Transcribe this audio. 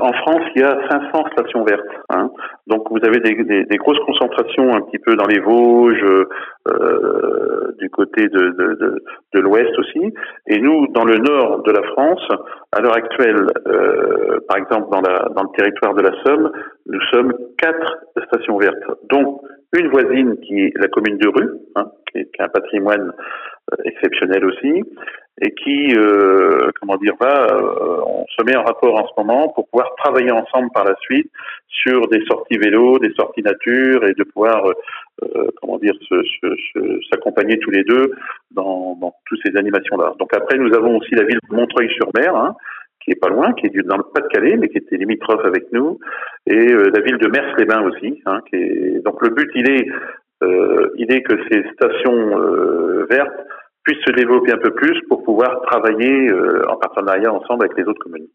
en France, il y a 500 stations vertes. Hein. Donc vous avez des grosses concentrations un petit peu dans les Vosges, du côté de l'Ouest aussi. Et nous, dans le nord de la France, à l'heure actuelle, par exemple dans le territoire de la Somme, nous sommes 4 stations vertes. Donc une voisine qui est la commune de Rue, hein, qui a un patrimoine exceptionnel aussi, et qui, on se met en rapport en ce moment pour pouvoir travailler ensemble par la suite sur des sorties vélo, des sorties nature, et de pouvoir, s'accompagner tous les deux dans toutes ces animations-là. Donc après, nous avons aussi la ville de Montreuil-sur-Mer, hein, qui est pas loin, qui est dans le Pas-de-Calais, mais qui était limitrophe avec nous, et la ville de Mers-les-Bains aussi, hein, donc le but, il est que ces stations vertes puissent se développer un peu plus pour pouvoir travailler en partenariat ensemble avec les autres communes.